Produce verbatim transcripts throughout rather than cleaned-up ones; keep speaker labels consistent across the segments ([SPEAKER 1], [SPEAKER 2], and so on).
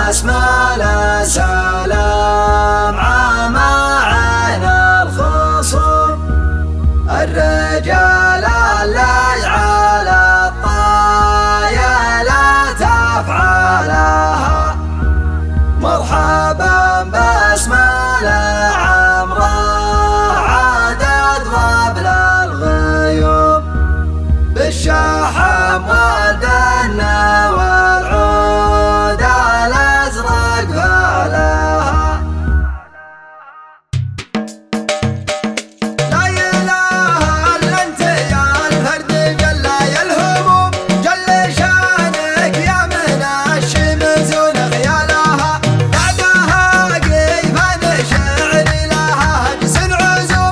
[SPEAKER 1] بسملة سلام عام عين الخصوم الرجال اللي على الطايلة تفعلها مرحبا بسملة عمره عدد قبل الغيوم بالشحم والبنة والعود الأزرق فلها لا إله إلا أنت يا الفرد جل الهموم جل شانك يا من الشمس ونغيالها بعدها كيف نشعر لها هجس عزوم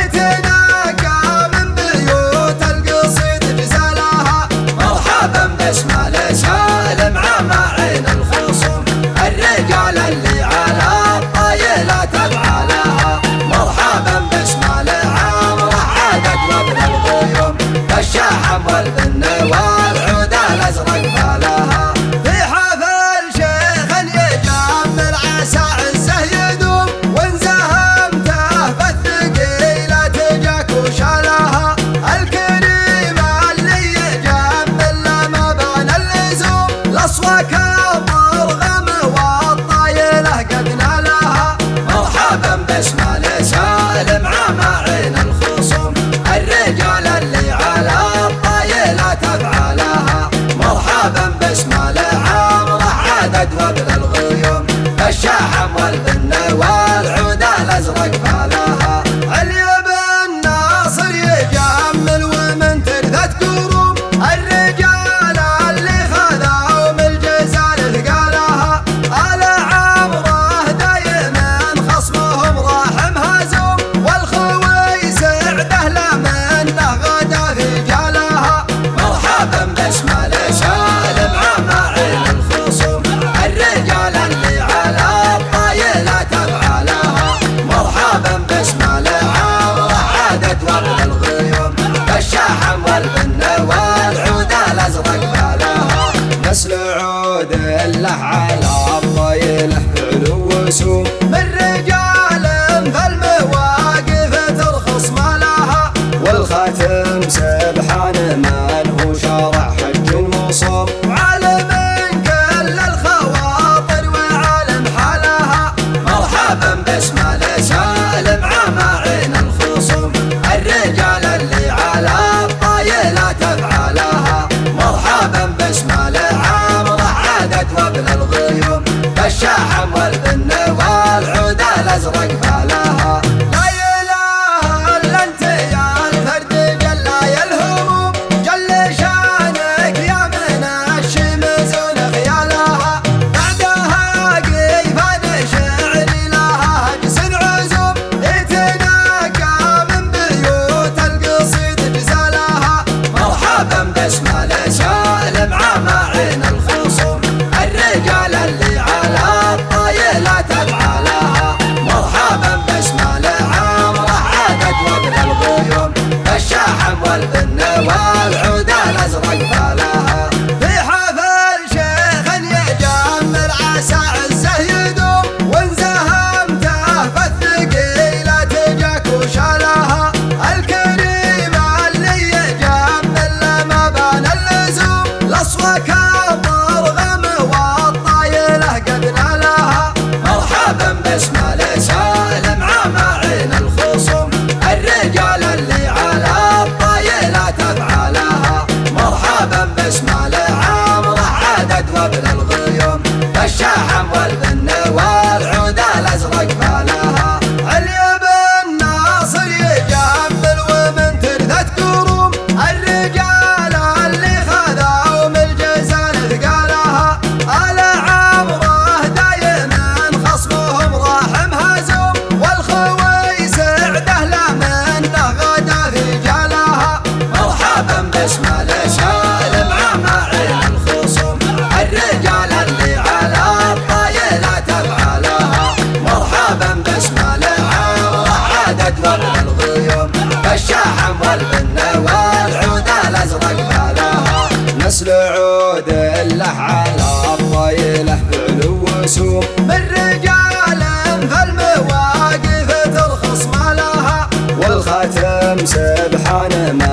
[SPEAKER 1] يتناقى من بيوت القصيد جزالها مرحبا بسملة سالم عام عين الخصوم الرجال اللي على الطايلة تفعلها مرحبا بسملة عمره عادت وابن الغيوم بالشحم والبن والعود الازرق فلها في حفل شيخ يجمل عسى عزه يدوم وان زهمته فالثقيلة تجاك وشالها الكريمة اللي يجمل لما بان اللزوم الاصواك الضرغم والطايلة قد نالها مرحبا بسملة سالم عام عين الخصوم الرجال اللي على الطايلة تفعلها مرحبا بسملة عمره عدد وابن الغيوم الشحم والبن والعود الازرق فلها علي بن ناصر يجمل ومن ترثت قروم الرجال اللي خذوا من الجزال ثقالها على عمره دايما خصمهم راح مهزوم والخوي سعده لمنه غدا في جالها مرحبا بسملة سالم عام عين الخصوم الرجال اللي على الطايلة تفعلها مرحبا بسملة عمره عادت وابن الغيوم بالشحم والبن والعود الازرق فلها نسل عود له على الطايلة فعل وسوم من رجال فالمواقف ترخص مالها والخاتم سبحان من هو شارع حج وصوم وعالم كل الخواطر وعالم حالها مرحبا بسملة سالم عام عين الخصوم الرجال اللي على الطايلة تفعلها مرحبا بسملة عمره عادت وابن الغيوم بالشحم والبن والعود الازرق فلها لا إله إلا أنت يا الفرد جل الهموم جل شانك يا من الشمس ونغيالها بعدها كيف نشعر لها هجس عزوم يتناقى من بيوت القصيد جزالها مرحبا بسملة سالم عام عين الخصوم الرجال اللي على الطايلة تفعلها مرحبا بسملة عمره عادت وابن الغيوم بالشحم والبن والعود الازرق فلها في حفل شيخ يجمل عسى عزه يدوم وان زهمته فالثقيلة تجاك وشالها الكريمة اللي يجمل لما بان اللزوم الاصواك الضرغم والطايلة قد نالها مرحبا بسملة سالم عام عين الخصوم الرجال اللي على الطايلة تفعلها مرحبا بسملة عمره عادت وابن الغيوم بالشحم والبن والعود الازرق فلها علي بن ناصر يجمل ومن ترثت قروم الرجال اللي خذوا من الجزال ثقالها على عمره دايما خصمهم راح مهزوم والخوي سعده لمنه غدا في جالها مرحبا بسملة سالم عام عين الخصوم الرجال اللي على الطايلة تفعلها مرحبا بسملة عمره عادت وابن الغيوم بالشحم والبن والعود الازرق فلها نسل عود له على الطايلة فعل سبحان ما